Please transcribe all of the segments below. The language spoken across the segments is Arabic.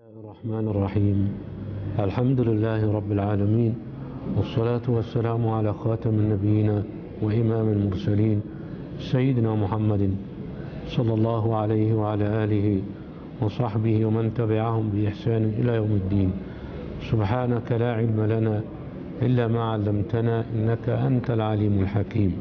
الله الرحمن الرحيم. الحمد لله رب العالمين، والصلاة والسلام على خاتم النبيين وإمام المرسلين سيدنا محمد صلى الله عليه وعلى آله وصحبه ومن تبعهم بإحسان إلى يوم الدين. سبحانك لا علم لنا إلا ما علمتنا إنك أنت العليم الحكيم.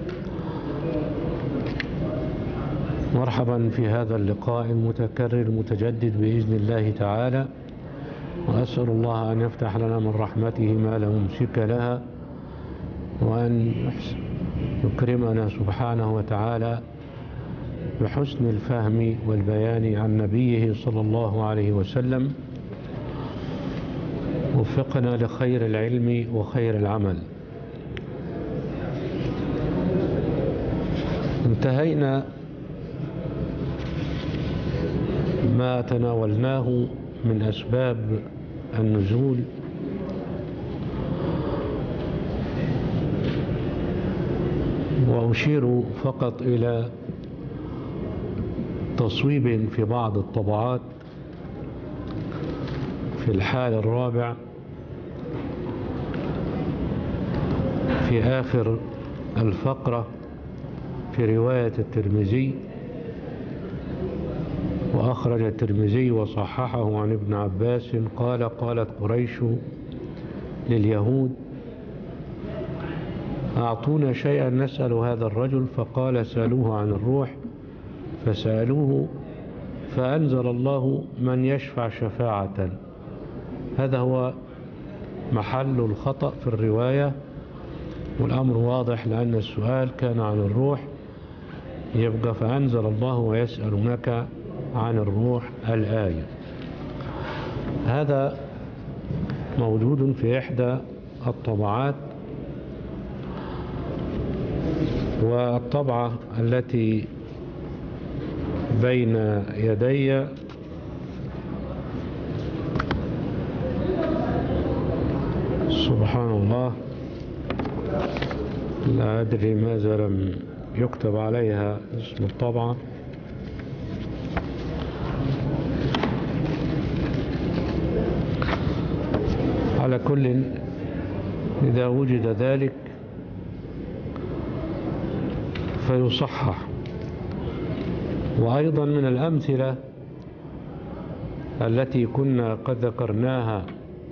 مرحبا في هذا اللقاء المتكرر المتجدد بإذن الله تعالى، وأسأل الله أن يفتح لنا من رحمته ما لا ممسك لها، وأن يكرمنا سبحانه وتعالى بحسن الفهم والبيان عن نبيه صلى الله عليه وسلم. وفقنا لخير العلم وخير العمل. انتهينا ما تناولناه من أسباب النزول، وأشير فقط إلى تصويب في بعض الطبعات في الحال الرابع في آخر الفقرة في رواية الترمذي. وأخرج الترمذي وصححه عن ابن عباس قال: قالت قريش لليهود: أعطونا شيئا نسأل هذا الرجل. فقال: سألوه عن الروح. فسألوه فأنزل الله: من يشفع شفاعة. هذا هو محل الخطأ في الرواية، والأمر واضح لأن السؤال كان عن الروح، يبقى فأنزل الله ويسألونك عن الروح الآية. هذا موجود في إحدى الطبعات، والطبعة التي بين يدي سبحان الله لا أدري ماذا لم يكتب عليها اسم الطبعة. على كل، إذا وجد ذلك فيصحح. وأيضا من الأمثلة التي كنا قد ذكرناها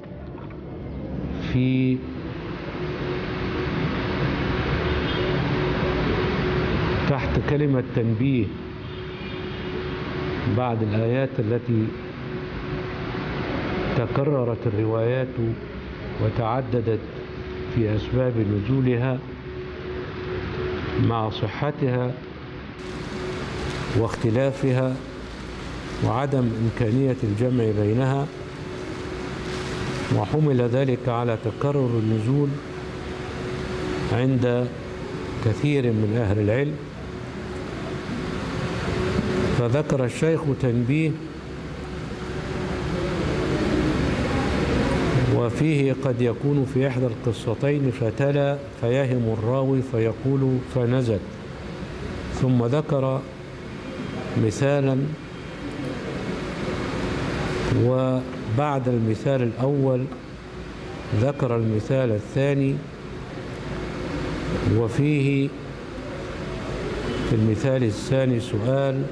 في تحت كلمة تنبيه بعد الآيات التي تكررت الروايات وتعددت في أسباب نزولها مع صحتها واختلافها وعدم إمكانية الجمع بينها، وحمل ذلك على تكرر النزول عند كثير من أهل العلم. فذكر الشيخ تنبيه، وفيه قد يكون في إحدى القصتين فتلا فيهم الراوي فيقول فنزل، ثم ذكر مثالا، وبعد المثال الأول ذكر المثال الثاني. وفيه في المثال الثاني سؤال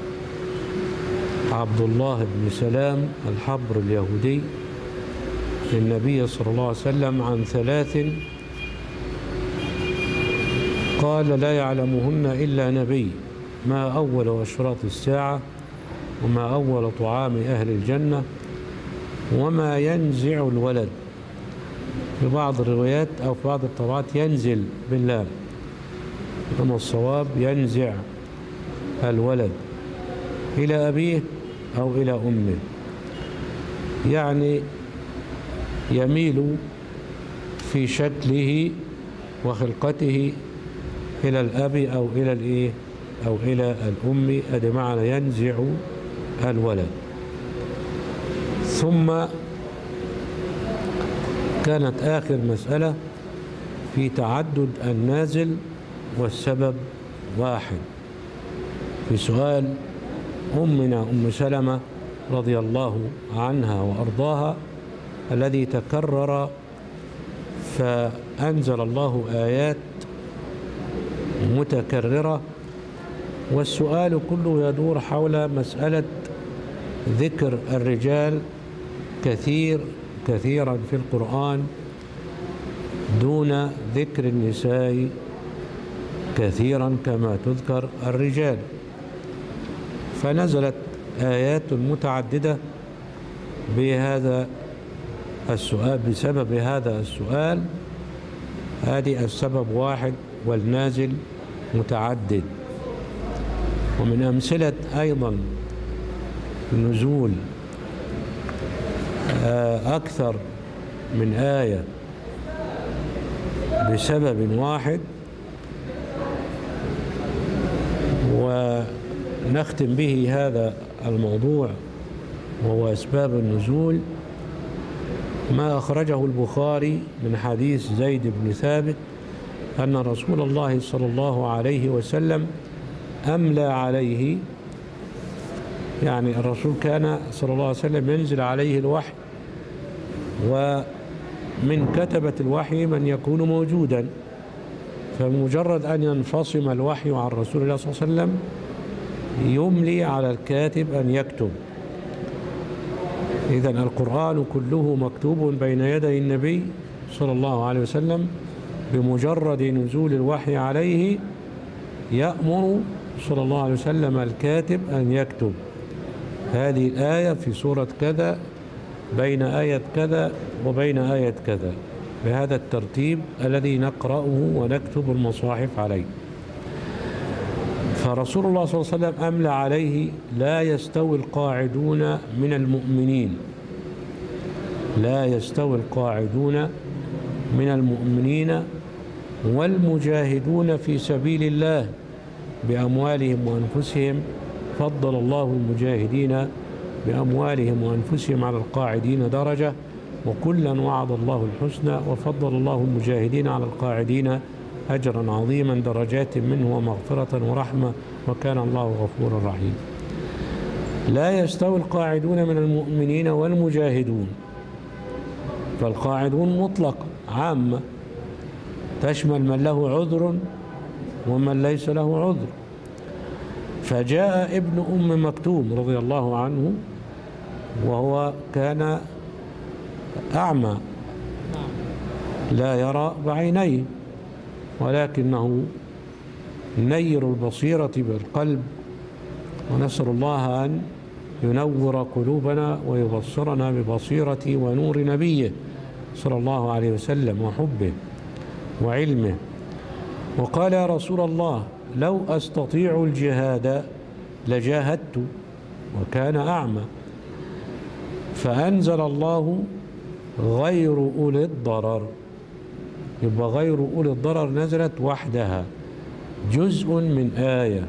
عبد الله بن سلام الحبر اليهودي للنبي صلى الله عليه وسلم عن 3 قال: لا يعلمهن إلا نبي، ما أول أشراط الساعة، وما أول طعام أهل الجنة، وما ينزع الولد. في بعض الروايات أو في بعض الطبعات ينزل باللام، أما الصواب ينزع الولد إلى أبيه أو إلى أمه، يعني يميل في شكله وخلقته إلى الأب أو إلى الإيه أو إلى الأم، أدي معنى ينزع الولد. ثم كانت آخر مسألة في تعدد النازل والسبب واحد، في سؤال أمنا أم سلمة رضي الله عنها وأرضاها الذي تكرر، فأنزل الله آيات متكررة، والسؤال كله يدور حول مسألة ذكر الرجال كثيرا في القرآن دون ذكر النساء كثيرا كما تذكر الرجال. فنزلت آيات متعددة بهذا السؤال، بسبب هذا السؤال. هذه السبب واحد والنازل متعدد. ومن أمثلة أيضا نزول أكثر من آية بسبب واحد، ونختم به هذا الموضوع وهو أسباب النزول، ما أخرجه البخاري من حديث زيد بن ثابت أن رسول الله صلى الله عليه وسلم أملى عليه، يعني الرسول كان صلى الله عليه وسلم ينزل عليه الوحي، ومن كتبة الوحي من يكون موجودا، فمجرد أن ينفصم الوحي عن رسول الله صلى الله عليه وسلم يملي على الكاتب أن يكتب. إذن القرآن كله مكتوب بين يدي النبي صلى الله عليه وسلم، بمجرد نزول الوحي عليه يأمر صلى الله عليه وسلم الكاتب أن يكتب هذه الآية في سورة كذا بين آية كذا وبين آية كذا، بهذا الترتيب الذي نقرأه ونكتب المصاحف عليه. فرسول الله صلى الله عليه وسلم أملى عليه: لا يستوي القاعدون من المؤمنين، لا يستوي القاعدون من المؤمنين والمجاهدون في سبيل الله بأموالهم وأنفسهم، فضل الله المجاهدين بأموالهم وأنفسهم على القاعدين درجة، وكلا وعد الله الحسنى، وفضل الله المجاهدين على القاعدين أجرا عظيما، درجات منه ومغفرة ورحمة، وكان الله غفورا رحيما. لا يستوي القاعدون من المؤمنين والمجاهدون، فالقاعدون مطلق عامة تشمل من له عذر ومن ليس له عذر. فجاء ابن أم مكتوم رضي الله عنه وهو كان أعمى لا يرى بعينيه، ولكنه نير البصيرة بالقلب، ونسأل الله أن ينور قلوبنا ويبصرنا ببصيرة ونور نبيه صلى الله عليه وسلم وحبه وعلمه. وقال: يا رسول الله، لو أستطيع الجهاد لجاهدت، وكان أعمى. فأنزل الله: غير أولي الضرر. يبقى غير أولي الضرر نزلت وحدها، جزء من آية.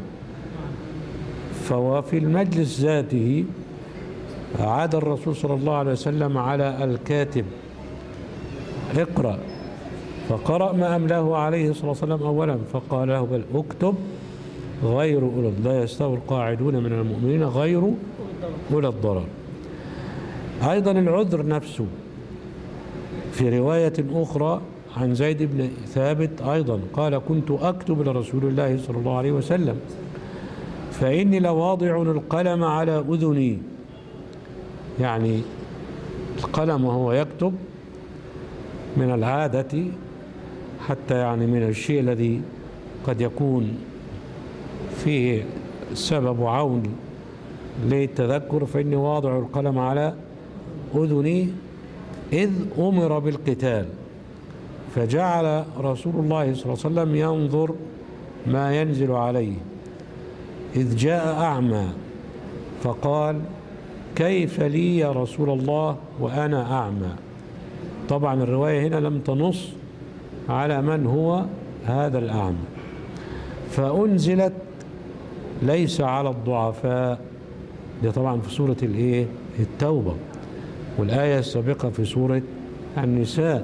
ففي المجلس ذاته عاد الرسول صلى الله عليه وسلم على الكاتب: اقرأ. فقرأ ما أملاه عليه صلى الله عليه وسلم أولا، فقال له: بل اكتب غير أولي، لا يستوي القاعدون من المؤمنين غير أولي الضرر. أيضا العذر نفسه في رواية أخرى عن زيد بن ثابت أيضا قال: كنت أكتب لرسول الله صلى الله عليه وسلم فإني لواضع القلم على أذني. يعني القلم وهو يكتب من العادة، حتى يعني من الشيء الذي قد يكون فيه سبب عون للتذكر، فإني واضع القلم على أذني إذ أمر بالقتال. فجعل رسول الله صلى الله عليه وسلم ينظر ما ينزل عليه، إذ جاء أعمى فقال: كيف لي يا رسول الله وأنا أعمى؟ طبعا الرواية هنا لم تنص على من هو هذا الأعمى، فأنزلت: ليس على الضعفاء. دي طبعا في سورة التوبة، والآية السابقة في سورة النساء،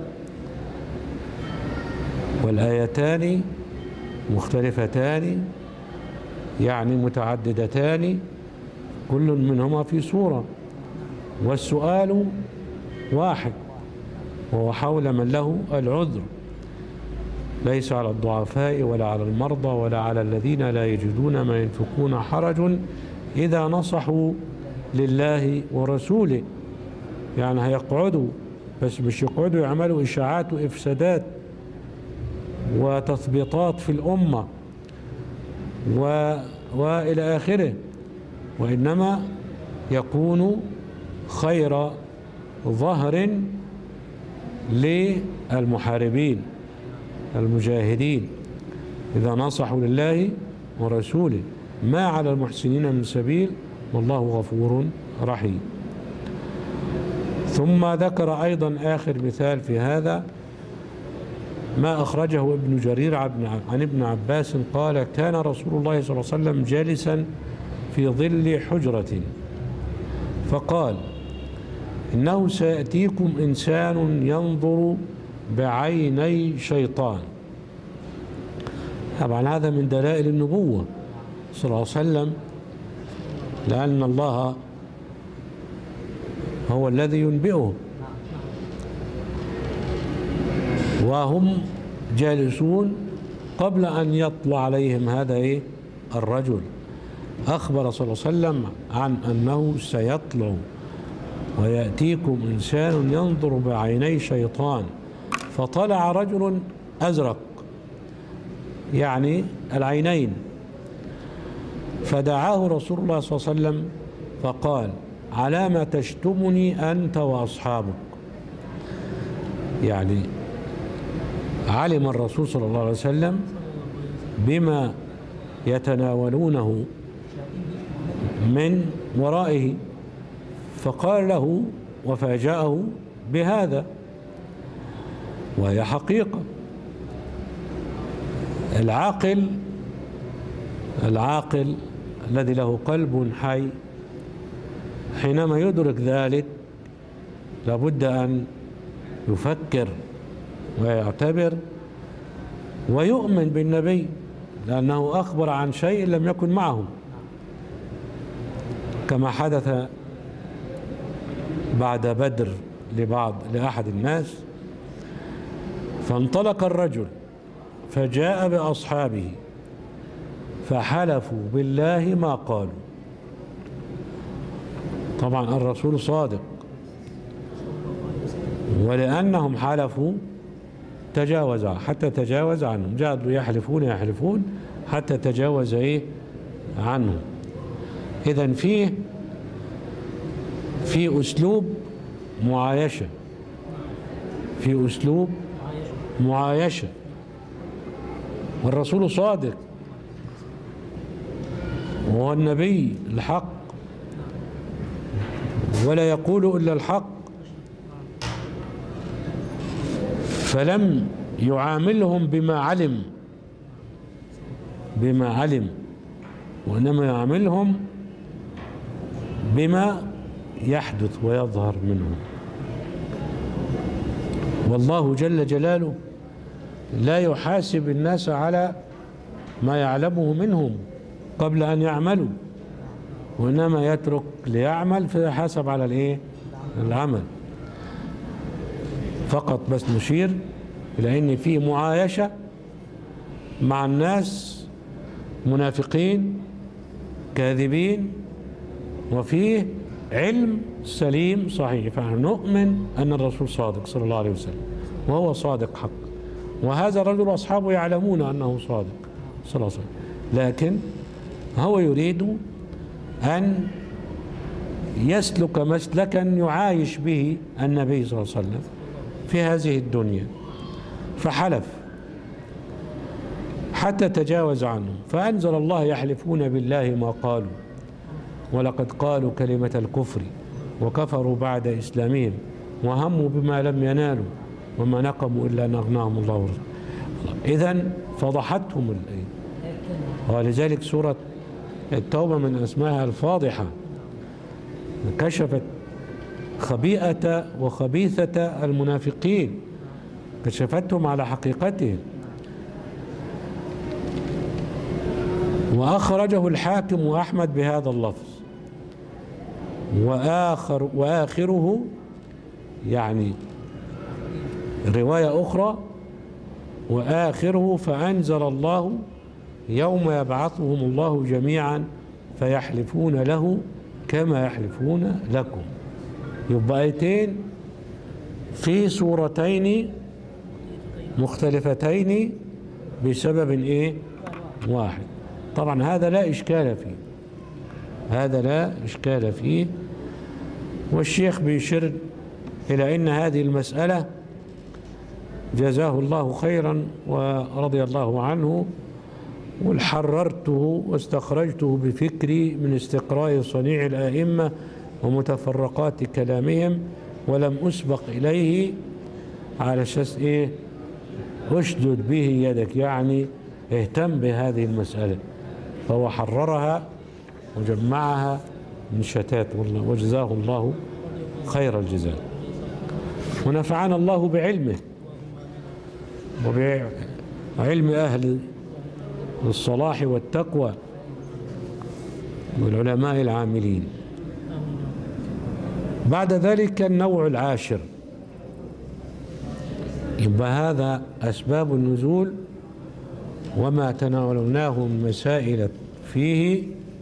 والآيتان مختلفتان يعني متعددتان، كل منهما في سورة. والسؤال واحد، وهو حول من له العذر، ليس على الضعفاء ولا على المرضى ولا على الذين لا يجدون ما ينفقون حرج إذا نصحوا لله ورسوله. يعني هيقعدوا، بس مش يقعدوا يعملوا إشاعات وإفسادات وتثبيطات في الأمة وإلى آخره، وإنما يكون خير ظهر للمحاربين المجاهدين إذا نصحوا لله ورسوله، ما على المحسنين من سبيل والله غفور رحيم. ثم ذكر أيضا آخر مثال في هذا ما أخرجه ابن جرير عن ابن عباس قال: كان رسول الله صلى الله عليه وسلم جالسا في ظل حجرة فقال: إنه سيأتيكم إنسان ينظر بعيني شيطان. طبعا هذا من دلائل النبوة صلى الله عليه وسلم، لأن الله هو الذي ينبئه، وهم جالسون قبل أن يطلع عليهم هذا الرجل. أخبر صلى الله عليه وسلم عن أنه سيطلع ويأتيكم إنسان ينظر بعيني شيطان، فطلع رجل أزرق يعني العينين، فدعاه رسول الله صلى الله عليه وسلم فقال: على ما تشتمني أنت وأصحابك. يعني علم الرسول صلى الله عليه وسلم بما يتناولونه من ورائه، فقال له وفاجأه بهذا، وهي حقيقة. العاقل الذي له قلب حي حينما يدرك ذلك لابد أن يفكر ويعتبر ويؤمن بالنبي، لأنه أخبر عن شيء لم يكن معه، كما حدث بعد بدر لأحد الناس. فانطلق الرجل فجاء بأصحابه فحلفوا بالله ما قالوا. طبعا الرسول صادق، ولأنهم حلفوا تجاوز حتى تجاوز عنهم، جادوا يحلفون حتى تجاوز عنهم. إذن في أسلوب معايشة، والرسول صادق وهو النبي الحق ولا يقول إلا الحق، فلم يعاملهم بما علم وإنما يعاملهم بما يحدث ويظهر منهم. والله جل جلاله لا يحاسب الناس على ما يعلمه منهم قبل أن يعملوا، وإنما يترك ليعمل فيحاسب على العمل فقط. بس نشير إلى أن في معايشة مع الناس منافقين كاذبين، وفيه علم سليم صحيح، فنحن نؤمن أن الرسول صادق صلى الله عليه وسلم، وهو صادق حق، وهذا الرجل وأصحابه يعلمون أنه صادق صلى الله عليه وسلم، لكن هو يريد أن يسلك مسلكا يعايش به النبي صلى الله عليه وسلم في هذه الدنيا، فحلف حتى تجاوز عنهم، فأنزل الله: يحلفون بالله ما قالوا ولقد قالوا كلمة الكفر وكفروا بعد إسلامهم وهموا بما لم ينالوا وما نقموا إلا أن أغناهم الله ورسوله. إذن فضحتهم الآية، ولذلك سورة التوبة من أسمائها الفاضحة، كشفت خبيئة وخبيثة المنافقين، كشفتهم على حقيقتهم. وأخرجه الحاكم وأحمد بهذا اللفظ وآخره يعني رواية أخرى وآخره فأنزل الله يوم يبعثهم الله جميعا فيحلفون له كما يحلفون لكم. يبقى آيتين في سورتين مختلفتين بسبب ايه واحد. طبعا هذا لا إشكال فيه، هذا لا إشكال فيه. والشيخ بيشير إلى أن هذه المسألة جزاه الله خيرا ورضي الله عنه وحررته واستخرجته بفكري من استقراء صنيع الآئمة ومتفرقات كلامهم، ولم أسبق إليه على أساس إيه أشدد به يدك، يعني اهتم بهذه المسألة، فهو حررها وجمعها من شتات والله، وجزاه الله خير الجزاء، ونفعنا الله بعلمه وبعلم أهل الصلاح والتقوى والعلماء العاملين. بعد ذلك النوع العاشر، يبقى هذا أسباب النزول وما تناولناه من مسائل فيه،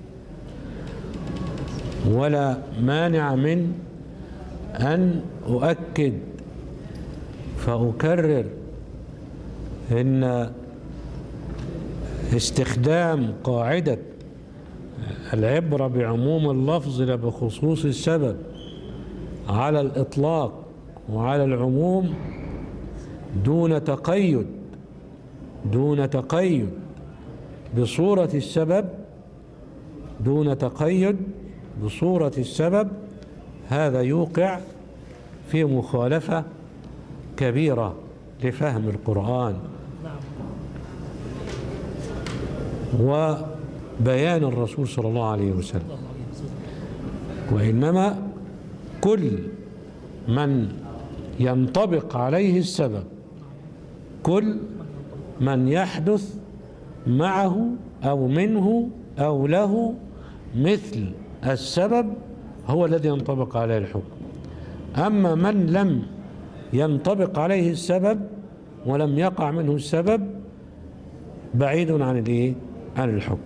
ولا مانع من أن أؤكد فأكرر إن استخدام قاعدة العبرة بعموم اللفظ لا بخصوص السبب على الإطلاق وعلى العموم دون تقيد بصورة السبب، دون تقيد بصورة السبب، هذا يوقع في مخالفة كبيرة لفهم القرآن وبيان الرسول صلى الله عليه وسلم. وإنما كل من ينطبق عليه السبب، كل من يحدث معه أو منه أو له مثل السبب هو الذي ينطبق عليه الحكم. أما من لم ينطبق عليه السبب ولم يقع منه السبب بعيد عن الحكم.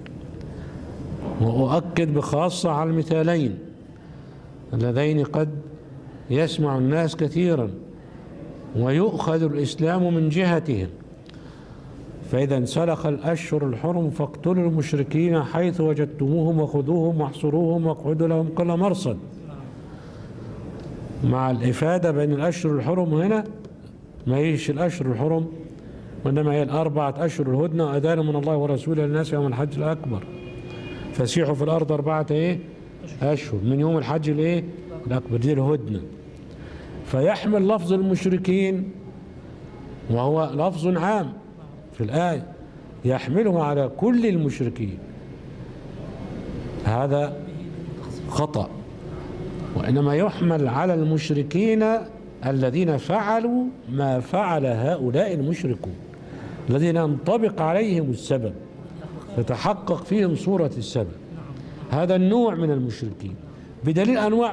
وأؤكد بخاصة على المثالين اللذين قد يسمع الناس كثيرا ويؤخذ الإسلام من جهتهم. فإذا انسلخ الأشهر الحرم فاقتلوا المشركين حيث وجدتموهم وخذوهم واحصروهم واقعدوا لهم كل مرصد، مع الإفادة بين الأشهر الحرم هنا ما هيش الأشهر الحرم، وإنما هي الأربعة أشهر الهدنة وأذان من الله ورسوله للناس يوم الحج الأكبر، فسيحوا في الأرض 4 أشهر من يوم الحج الأكبر، دي الهدنة. فيحمل لفظ المشركين وهو لفظ عام في الآية يحمله على كل المشركين، هذا خطأ. وإنما يحمل على المشركين الذين فعلوا ما فعل هؤلاء المشركون الذين ينطبق عليهم السبب يتحقق فيهم صورة السبب، هذا النوع من المشركين، بدليل أنواع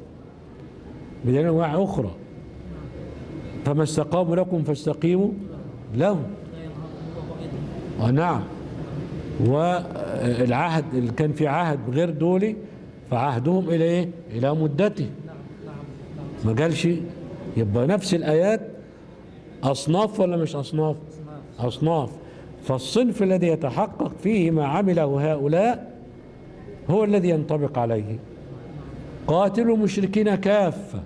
أخرى. فما استقاموا لكم فاستقيموا لهم. ونعم، والعهد اللي كان في عهد غير دولي فعهدهم إلى مدته، ما قالش. يبقى نفس الآيات أصناف ولا مش أصناف. فالصنف الذي يتحقق فيه ما عمله هؤلاء هو الذي ينطبق عليه. قاتلوا المشركين كافة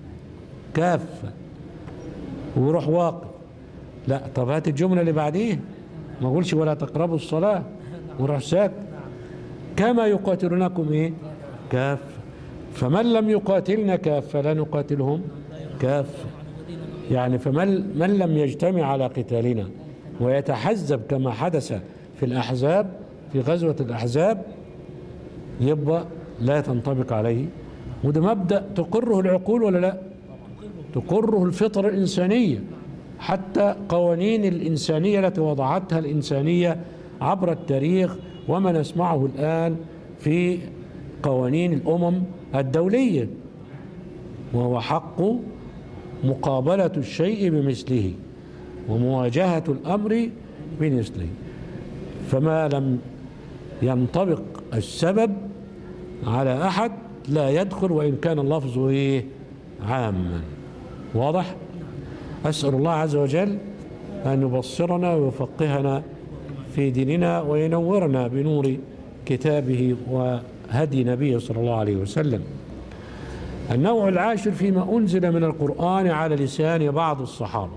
ويروح واقف. لا، طب هات الجملة اللي بعديه، ما قولش ولا تقربوا الصلاة وراح ساكت. كما يقاتلونكم كافة. فمن لم يقاتلنا كافة لا نقاتلهم كافة. يعني فمن لم يجتمع على قتالنا ويتحزب كما حدث في الأحزاب، في غزوة الأحزاب، يبقى لا تنطبق عليه. وده مبدأ تقره العقول ولا لا؟ تقره الفطرة الإنسانية، حتى قوانين الإنسانية التي وضعتها الإنسانية عبر التاريخ وما نسمعه الآن في قوانين الأمم الدولية، وهو حق مقابلة الشيء بمثله ومواجهة الأمر بمثله. فما لم ينطبق السبب على أحد لا يدخل وإن كان اللفظ إيه؟ عاما. واضح؟ أسأل الله عز وجل أن يبصرنا ويفقهنا في ديننا وينورنا بنور كتابه وهدي نبيه صلى الله عليه وسلم. النوع العاشر فيما أنزل من القرآن على لسان بعض الصحابة.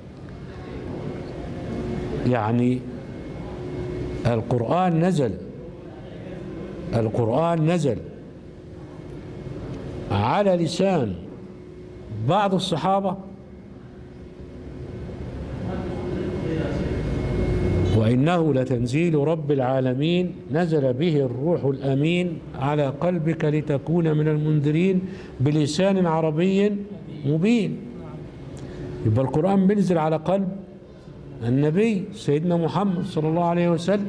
يعني القرآن نزل على لسان بعض الصحابة، وإنه لتنزيل رب العالمين نزل به الروح الأمين على قلبك لتكون من المنذرين بلسان عربي مبين. يبقى القرآن بينزل على قلب النبي سيدنا محمد صلى الله عليه وسلم.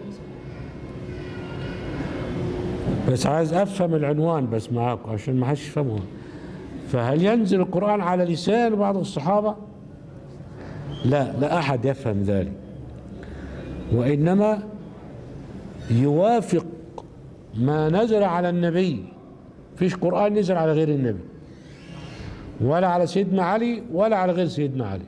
بس عايز أفهم العنوان بس معاكم عشان ما حدش يفهمها. فهل ينزل القرآن على لسان بعض الصحابة؟ لا أحد يفهم ذلك، وإنما يوافق ما نزل على النبي. فيش قرآن نزل على غير النبي، ولا على سيدنا علي ولا على غير سيدنا علي.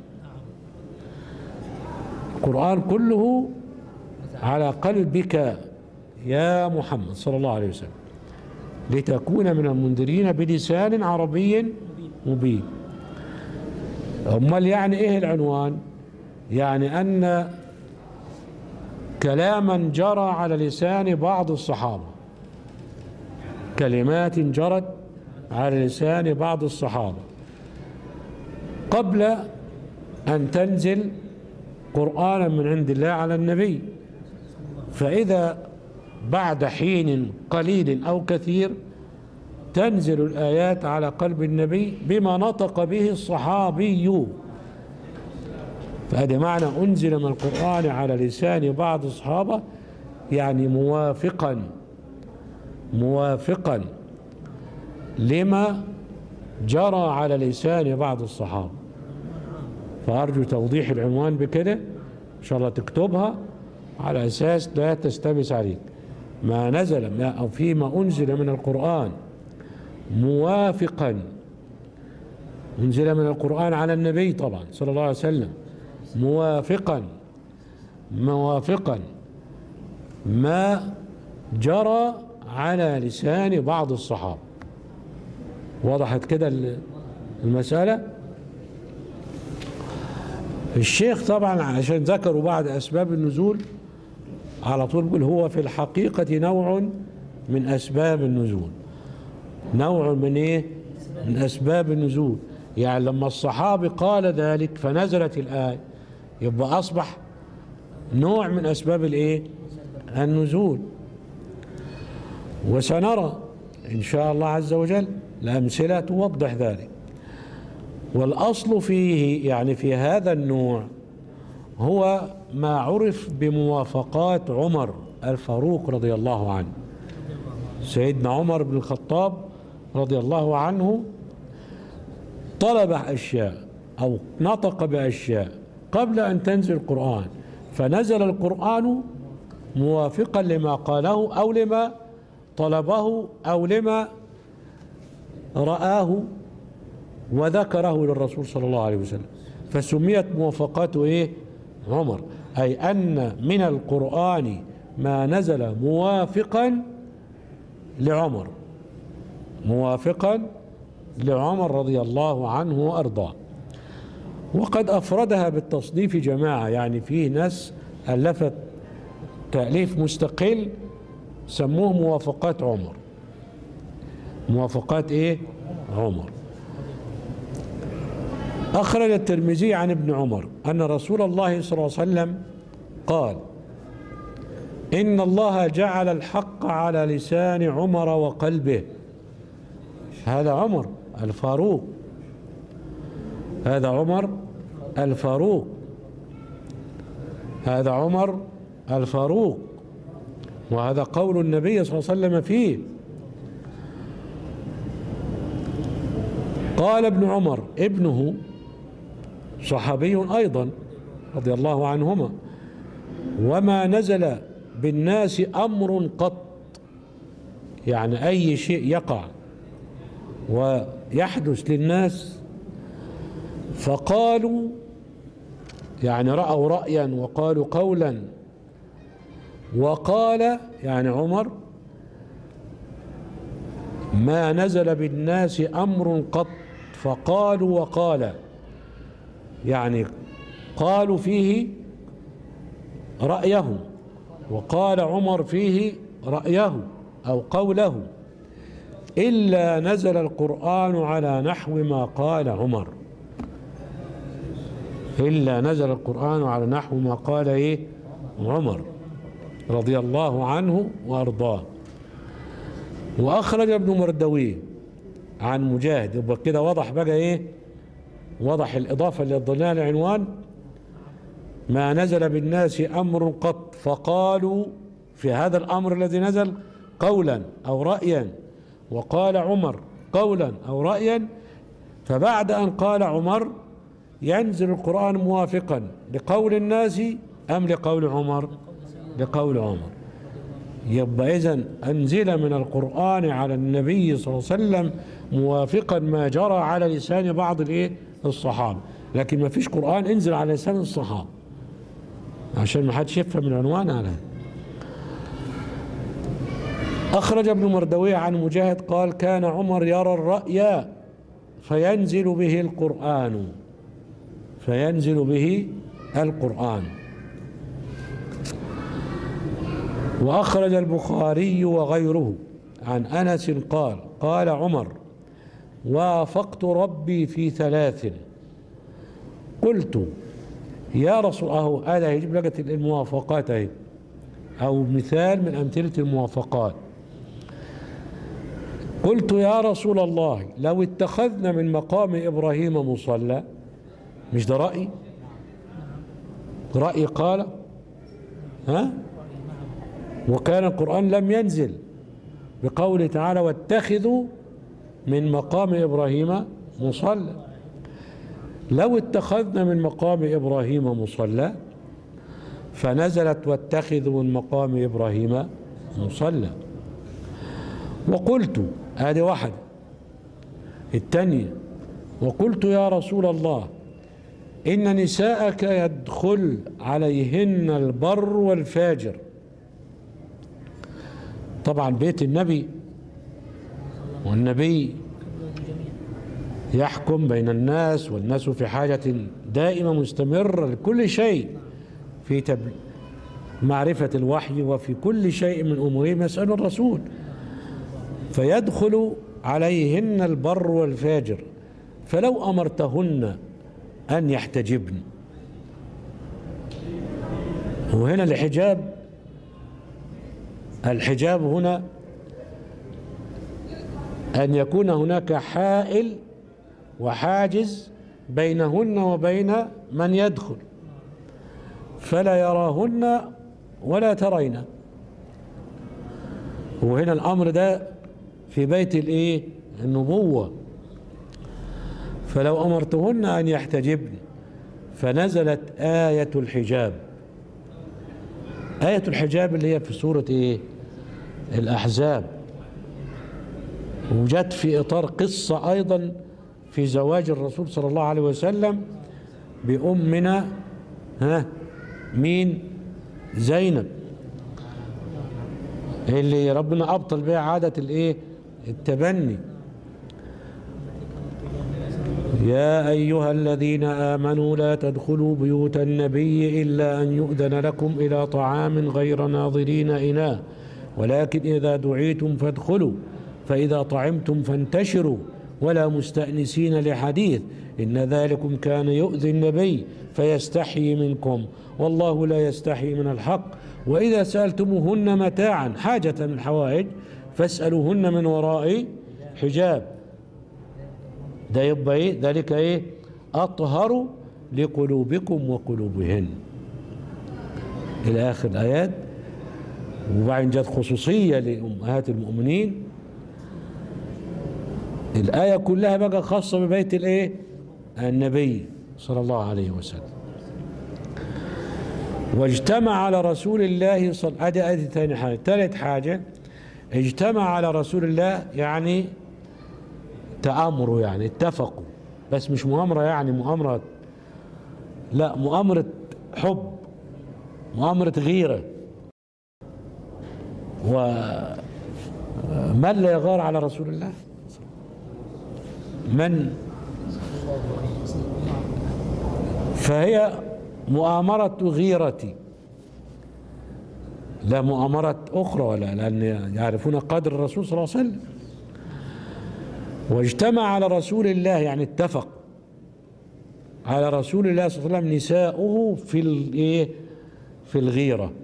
القرآن كله على قلبك يا محمد صلى الله عليه وسلم لتكون من المنذرين بلسان عربي مبين. أمال يعني إيه العنوان؟ يعني أن كلاما جرى على لسان بعض الصحابة، كلمات جرت على لسان بعض الصحابة قبل أن تنزل قرآنا من عند الله على النبي. فإذا بعد حين قليل أو كثير تنزل الآيات على قلب النبي بما نطق به الصحابي. فهذا معنى أنزل من القرآن على لسان بعض الصحابة، يعني موافقا لما جرى على لسان بعض الصحابة. فأرجو توضيح العنوان بكده إن شاء الله تكتبها على أساس لا تستبس عليك. ما نزل أو فيما أنزل من القرآن موافقا، أنزل من القرآن على النبي طبعا صلى الله عليه وسلم، موافقا ما جرى على لسان بعض الصحابة. وضحت كده المسألة؟ الشيخ طبعا عشان ذكروا بعد أسباب النزول على طول بيقول هو في الحقيقة نوع من أسباب النزول. نوع من إيه؟ من أسباب النزول. يعني لما الصحابي قال ذلك فنزلت الآية يبقى أصبح نوع من أسباب الإيه؟ النزول. وسنرى إن شاء الله عز وجل الأمثلة توضح ذلك. والأصل فيه يعني في هذا النوع هو ما عرف بموافقات عمر الفاروق رضي الله عنه. سيدنا عمر بن الخطاب رضي الله عنه طلب أشياء أو نطق بأشياء قبل أن تنزل القرآن، فنزل القرآن موافقا لما قاله أو لما طلبه أو لما رآه وذكره للرسول صلى الله عليه وسلم، فسميت موافقات إيه؟ عمر، أي أن من القرآن ما نزل موافقا لعمر، موافقا لعمر رضي الله عنه وأرضاه. وقد أفردها بالتصنيف جماعة، يعني فيه ناس ألفت تأليف مستقل سموه موافقات عمر. موافقات إيه؟ عمر. أخرج الترمذي عن ابن عمر أن رسول الله صلى الله عليه وسلم قال: إن الله جعل الحق على لسان عمر وقلبه. هذا عمر الفاروق، هذا عمر الفاروق، هذا عمر الفاروق، وهذا قول النبي صلى الله عليه وسلم فيه. قال ابن عمر ابنه صحابي أيضا رضي الله عنهما: وما نزل بالناس أمر قط، يعني أي شيء يقع ويحدث للناس فقالوا، يعني رأوا رأيا وقالوا قولا، وقال يعني عمر: ما نزل بالناس أمر قط فقالوا وقال، يعني قالوا فيه رأيه، وقال عمر فيه رأيه أو قوله، إلا نزل القرآن على نحو ما قال عمر. إلا نزل القرآن على نحو ما قال إيه؟ عمر رضي الله عنه وأرضاه. وأخرج ابن مردويه عن مجاهد. يبقى كده وضح بقى إيه؟ وضح الإضافة اللي ضلنا العنوان: ما نزل بالناس أمر قط فقالوا في هذا الأمر الذي نزل قولا أو رأيا، وقال عمر قولا أو رأيا، فبعد أن قال عمر ينزل القرآن موافقا لقول الناس أم لقول عمر؟ لقول عمر. يبقى إذن أنزل من القرآن على النبي صلى الله عليه وسلم موافقا ما جرى على لسان بعض الصحابة، لكن ما فيش قرآن انزل على لسان الصحابة، عشان ما حدش يفهم العنوان على هذا. أخرج ابن مردويه عن مجاهد قال: كان عمر يرى الرأي فينزل به القرآن، فينزل به القرآن. وأخرج البخاري وغيره عن أنس قال: قال عمر: وافقت ربي في 3، قلت يا رسول الله، هذا يجيب لك الموافقات اهي، أو مثال من أمثلة الموافقات. قلت يا رسول الله لو اتخذنا من مقام إبراهيم مصلى، مش ده رأي؟ رأي قال ها؟ وكان القرآن لم ينزل بقوله تعالى: واتخذوا من مقام إبراهيم مصلى. لو اتخذنا من مقام إبراهيم مصلى فنزلت: واتخذوا من مقام إبراهيم مصلى. وقلت، هذه واحدة. الثانية: وقلت يا رسول الله إن نساءك يدخل عليهن البر والفاجر. طبعا بيت النبي، والنبي يحكم بين الناس، والناس في حاجة دائمة مستمرة لكل شيء، في معرفة الوحي، وفي كل شيء من أمورهم يسأل الرسول، فيدخل عليهن البر والفاجر، فلو أمرتهن أن يحتجبن. وهنا الحجاب هنا أن يكون هناك حائل وحاجز بينهن وبين من يدخل، فلا يراهن ولا ترين. وهنا الأمر ده في بيت النبوة. فلو أمرتهن أن يحتجبن فنزلت آية الحجاب. آية الحجاب اللي هي في سورة الأحزاب، وجت في إطار قصة أيضا في زواج الرسول صلى الله عليه وسلم بأمنا مين؟ زينب، اللي ربنا أبطل بها عادة التبني. يا أيها الذين آمنوا لا تدخلوا بيوت النبي إلا أن يؤذن لكم إلى طعام غير ناظرين إناه ولكن إذا دعيتم فادخلوا فإذا طعمتم فانتشروا ولا مستأنسين لحديث إن ذلكم كان يؤذي النبي فيستحيي منكم والله لا يستحيي من الحق وإذا سألتموهن متاعا حاجة من الحوائج فاسألوهن من وراء حجاب. ده يبقى ذلك أطهر لقلوبكم وقلوبهن إلى آخر الآيات. وبعدين جت خصوصية لأمهات المؤمنين الآية كلها بقى خاصة ببيت الايه؟ النبي صلى الله عليه وسلم. واجتمع على رسول الله ادي ثاني حاجة. ثالث حاجة، اجتمع على رسول الله يعني تآمروا، يعني اتفقوا، بس مش مؤامرة يعني مؤامرة، لا، مؤامرة حب، مؤامرة غيرة. ومن لا يغار على رسول الله؟ من؟ فهي مؤامرة غيرة، لا مؤامرة أخرى، ولا، لأن يعرفون قدر الرسول صلى الله عليه وسلم. واجتمع على رسول الله يعني اتفق على رسول الله صلى الله عليه وسلم نساؤه في الغيرة.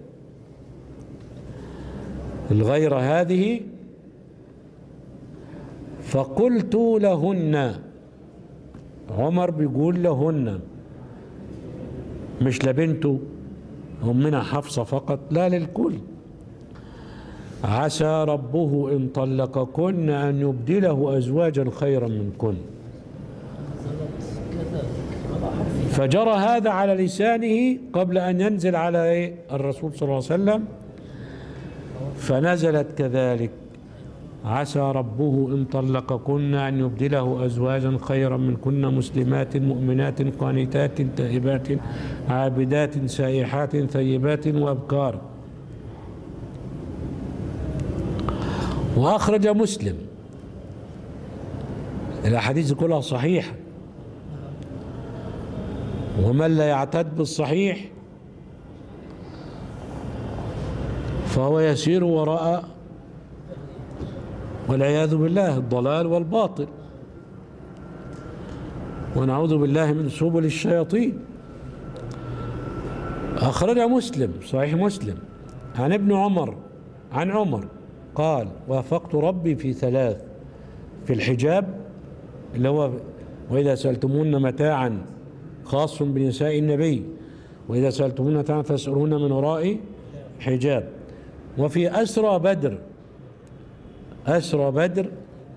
الغيرة هذه، فقلت لهن، عمر بيقول لهن، مش لبنته أمنا حفصة فقط، لا، للكل. عسى ربه إن طلقكن أن يبدله أزواجا خيرا منكن. فجرى هذا على لسانه قبل أن ينزل على الرسول صلى الله عليه وسلم، فنزلت كذلك: عسى ربه إن طلقكن أن يبدله أزواجا خيرا منكن مسلمات مؤمنات قانتات تائبات عابدات سائحات ثيبات وأبكار. وأخرج مسلم، الأحاديث كلها صحيحة، ومن لا يعتد بالصحيح فهو يسير وراء، والعياذ بالله، الضلال والباطل، ونعوذ بالله من سبل الشياطين. أخرج مسلم، صحيح مسلم، عن ابن عمر عن عمر قال: وافقت ربي في ثلاث: في الحجاب، اللي هو وإذا سألتمون متاعا، خاص بنساء النبي، وإذا سألتمون متاعا فاسألوهن من وراء حجاب. وفي أسرى بدر، أسرى بدر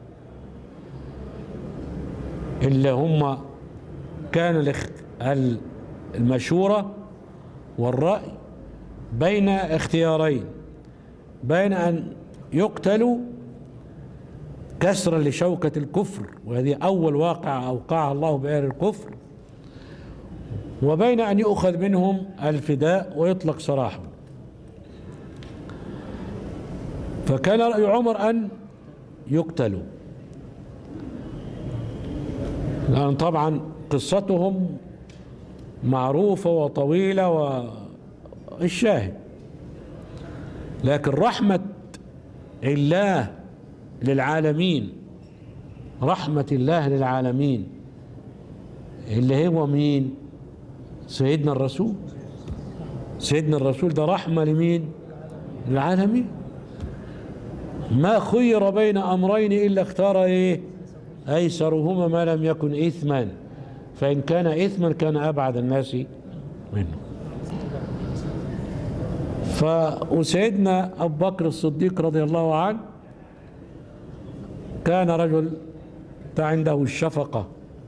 اللي هم كان المشورة والرأي بين اختيارين: بين أن يقتلوا كسرا لشوكة الكفر، وهذه أول واقعة أوقعها الله بأهل الكفر، وبين أن يؤخذ منهم الفداء ويطلق سراحهم. فكان رأي عمر أن يقتلوا، لأن طبعا قصتهم معروفة وطويلة والشاهد. لكن رحمة الله للعالمين، رحمة الله للعالمين اللي هو مين؟ سيدنا الرسول. سيدنا الرسول ده رحمة لمين؟ للعالمين. ما خير بين أمرين إلا اختار أيسرهما ما لم يكن إثما، فإن كان إثما كان أبعد الناس منه. فسيدنا أبو بكر الصديق رضي الله عنه كان رجل عنده الشفقة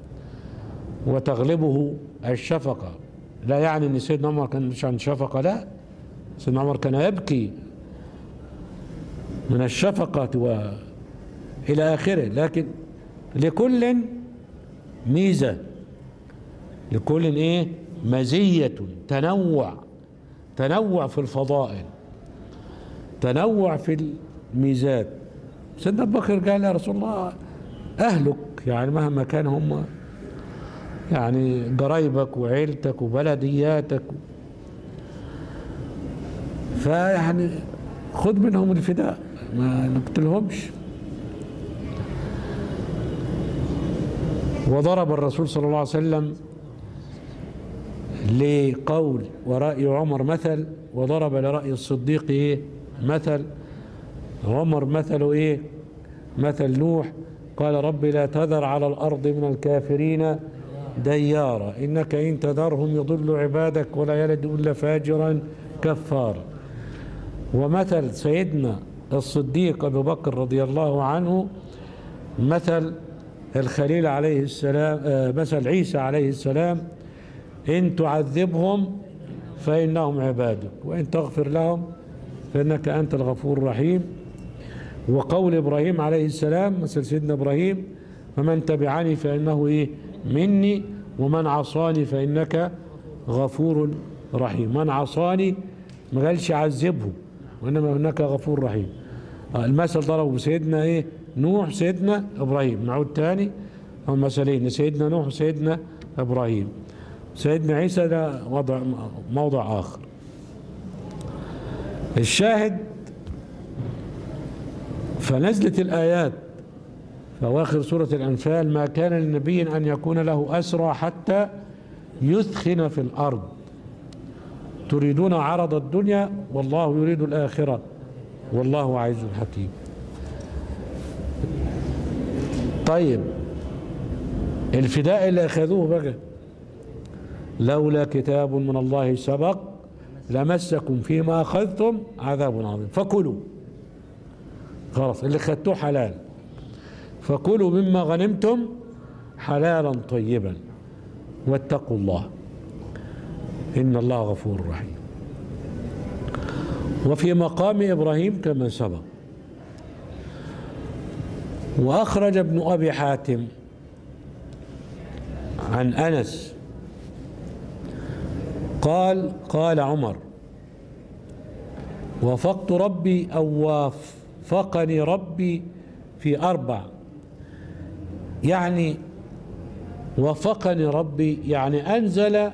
وتغلبه الشفقة. لا يعني أن سيدنا عمر كان مش عن شفقة، لا، سيدنا عمر كان يبكي من الشفقة وإلى آخره. لكن لكل ميزة، لكل مزية، تنوع في الفضائل، تنوع في الميزات. سيدنا أبو بكر قال: يا رسول الله، أهلك يعني مهما كان هم يعني قرايبك وعيلتك وبلدياتك، فيعني خذ منهم الفداء، ما نقتلهمش. وضرب الرسول صلى الله عليه وسلم لقول ورأي عمر مثل، وضرب لرأي الصديق مثل. عمر مثله مثل نوح، قال: رب لا تذر على الأرض من الكافرين ديارا إنك إن تذرهم يضل عبادك ولا يلد إلا فاجرا كفارا. ومثل سيدنا الصديق أبو بكر رضي الله عنه مثل الخليل عليه السلام، مثل عيسى عليه السلام: إن تعذبهم فإنهم عبادك وإن تغفر لهم فإنك أنت الغفور الرحيم. وقول إبراهيم عليه السلام، مثل سيدنا إبراهيم: فمن تبعني فإنه مني ومن عصاني فإنك غفور رحيم. من عصاني ما قالش عذبه، وإنما إنك غفور رحيم. المثل ضربه بسيدنا نوح سيدنا إبراهيم. نعود تاني، هم مثلين: سيدنا نوح وسيدنا إبراهيم. سيدنا عيسى ده موضع آخر. الشاهد، فنزلت الآيات في أواخر سورة الأنفال: ما كان للنبي أن يكون له أسرى حتى يثخن في الأرض تريدون عرض الدنيا والله يريد الآخرة والله عزيز حكيم. طيب، الفداء اللي أخذوه بقى: لولا كتاب من الله سبق لمسكم فيما أخذتم عذاب عظيم فكلوا. خلاص، اللي خدتوه حلال، فكلوا مما غنمتم حلالا طيبا واتقوا الله إن الله غفور رحيم. وفي مقام إبراهيم كما سبق. وأخرج ابن أبي حاتم عن أنس قال عمر: وافقت ربي أو وافقني ربي في 4. يعني وافقني ربي يعني أنزل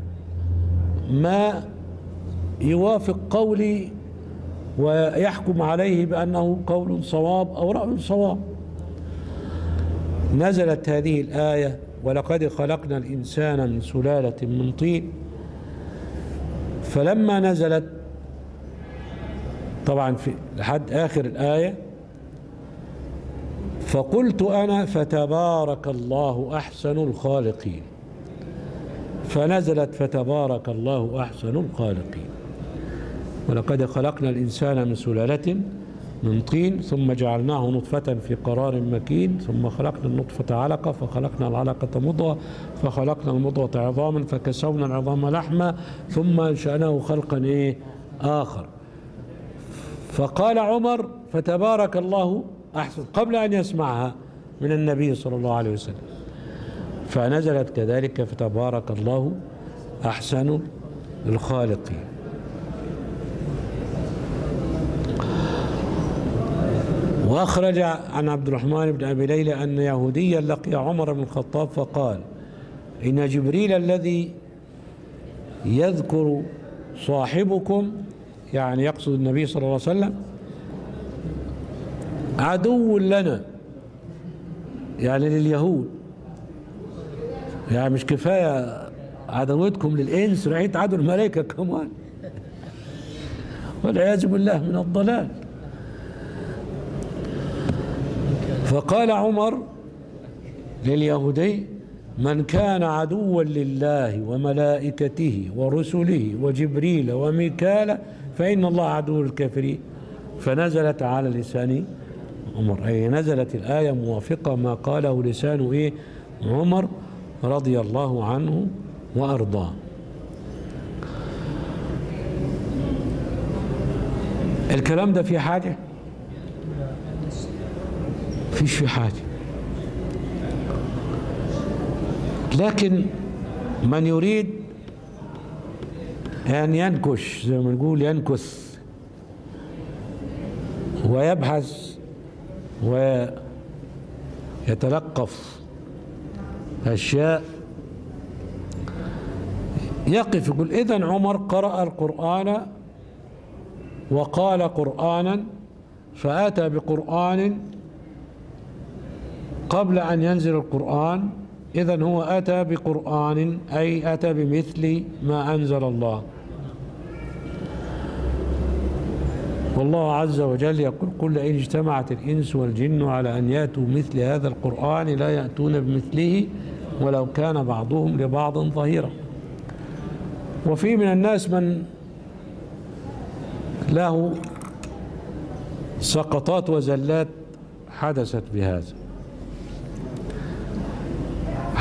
ما يوافق قولي ويحكم عليه بأنه قول صواب أو رأي صواب. نزلت هذه الآية: ولقد خلقنا الإنسان من سلالة من طين. فلما نزلت طبعا في لحد آخر الآية: فقلت أنا فتبارك الله أحسن الخالقين. فنزلت: فتبارك الله أحسن الخالقين. ولقد خلقنا الإنسان من سلالة من طين ثم جعلناه نطفة في قرار مكين ثم خلقنا النطفة علقة فخلقنا العلقة مضغة فخلقنا المضغة عظاما فكسونا العظام لحما ثم أنشأناه خلقا آخر. فقال عمر: فتبارك الله أحسن، قبل أن يسمعها من النبي صلى الله عليه وسلم. فنزلت كذلك: فتبارك الله أحسن الخالقين. وأخرج عن عبد الرحمن بن أبي ليلى أن يهوديا لقي عمر بن الخطاب فقال: إن جبريل الذي يذكر صاحبكم، يعني يقصد النبي صلى الله عليه وسلم، عدو لنا، يعني لليهود. يعني مش كفاية عدوتكم للإنس، رأيت عدو الملائكة كمان، والعياذ بالله من الضلال. فقال عمر لليهودي: من كان عدوا لله وملائكته ورسله وجبريل وميكال فإن الله عدو للكافرين. فنزلت على لسان عمر، أي نزلت الآية موافقة ما قاله لسان عمر رضي الله عنه وأرضاه. الكلام ده في حاجة؟ فيش في حاجة. لكن من يريد أن ينكش، زي ما نقول ينكث ويبحث ويتلقف أشياء، يقف يقول: إذن عمر قرأ القرآن وقال قرآنا فأتى بقرآن قبل أن ينزل القرآن، إذن هو أتى بقرآن أي أتى بمثل ما أنزل الله. والله عز وجل يقول: قل إن اجتمعت الإنس والجن على أن يأتوا مثل هذا القرآن لا يأتون بمثله ولو كان بعضهم لبعض ظهيرا. وفي من الناس من له سقطات وزلات حدثت بهذا.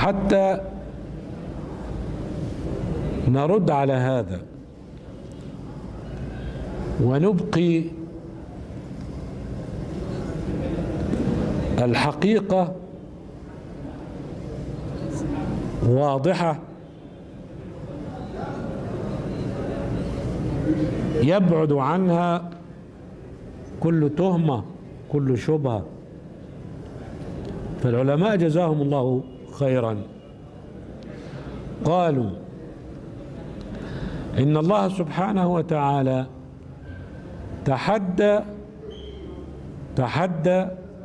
حتى نرد على هذا ونبقي الحقيقة واضحة يبعد عنها كل تهمة كل شبهة. فالعلماء جزاهم الله خيرا قالوا إن الله سبحانه وتعالى تحدى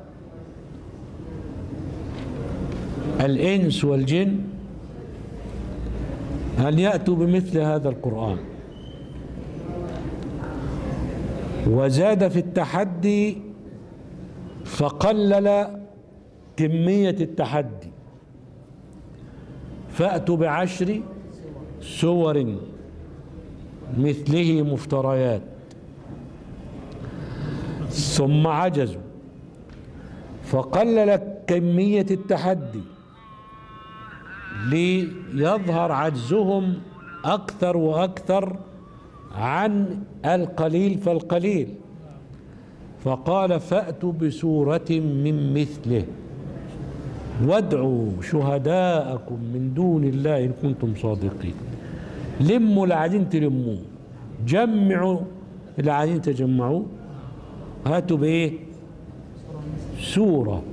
الإنس والجن أن يأتوا بمثل هذا القرآن، وزاد في التحدي فقلل كمية التحدي، فأتوا ب10 سور مثله مفتريات، ثم عجزوا فقلل كمية التحدي ليظهر عجزهم أكثر وأكثر عن القليل فالقليل، فقال فأتوا بسورة من مثله وادعوا شهداءكم من دون الله إن كنتم صادقين. لموا اللي عايزين تلموه، جمعوا اللي عايزين تجمعوه، هاتوا بإيه؟ سورة.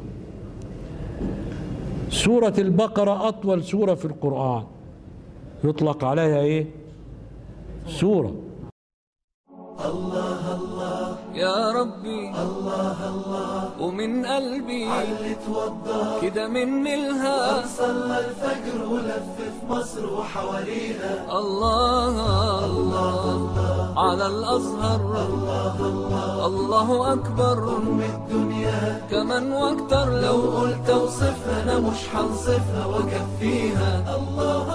سورة البقرة أطول سورة في القرآن، يطلق عليها إيه؟ سورة. الله الله يا ربي، الله الله ومن قلبي علي توضى كده مني الها، صلى الفجر ولف في مصر وحواليها. الله الله على الأزهر، الله الله الله أكبر، أم الدنيا كمان واكتر، لو قلت اوصفها أنا مش هنصفها وأكفيها. الله